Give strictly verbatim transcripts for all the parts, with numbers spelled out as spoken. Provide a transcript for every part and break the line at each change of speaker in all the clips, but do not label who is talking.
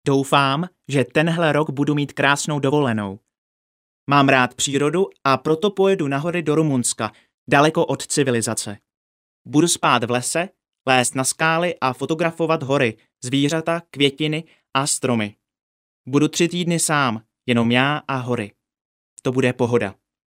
Doufám, že tenhle rok budu mít krásnou dovolenou. Mám rád přírodu a proto pojedu na hory do Rumunska, daleko od civilizace. Budu spát v lese, lézt na skály a fotografovat hory, zvířata, květiny a stromy. Budu tři týdny sám, jenom já a hory. To bude pohoda.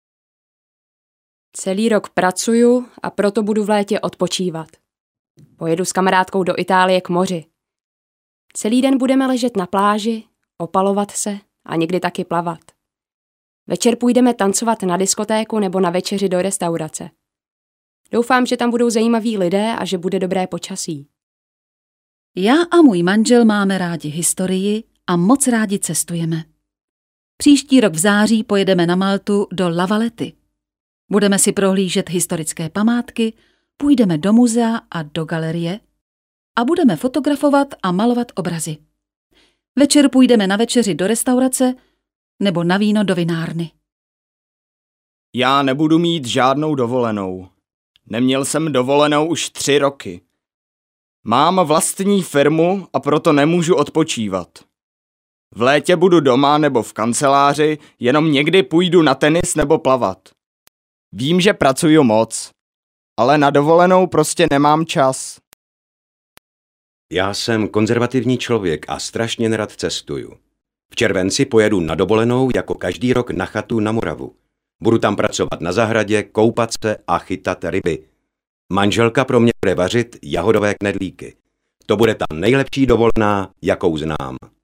Celý rok pracuju a proto budu v létě odpočívat. Pojedu s kamarádkou do Itálie k moři. Celý den budeme ležet na pláži, opalovat se a někdy taky plavat. Večer půjdeme tancovat na diskotéku nebo na večeři do restaurace. Doufám, že tam budou zajímaví lidé a že bude dobré počasí.
Já a můj manžel máme rádi historii a moc rádi cestujeme. Příští rok v září pojedeme na Maltu do La Valletty. Budeme si prohlížet historické památky, půjdeme do muzea a do galerie a budeme fotografovat a malovat obrazy. Večer půjdeme na večeři do restaurace nebo na víno do vinárny.
Já nebudu mít žádnou dovolenou. Neměl jsem dovolenou už tři roky. Mám vlastní firmu a proto nemůžu odpočívat. V létě budu doma nebo v kanceláři, jenom někdy půjdu na tenis nebo plavat. Vím, že pracuju moc, ale na dovolenou prostě nemám čas.
Já jsem konzervativní člověk a strašně nerad cestuju. V červenci pojedu na dovolenou jako každý rok na chatu na Moravu. Budu tam pracovat na zahradě, koupat se a chytat ryby. Manželka pro mě bude vařit jahodové knedlíky. To bude ta nejlepší dovolená, jakou znám.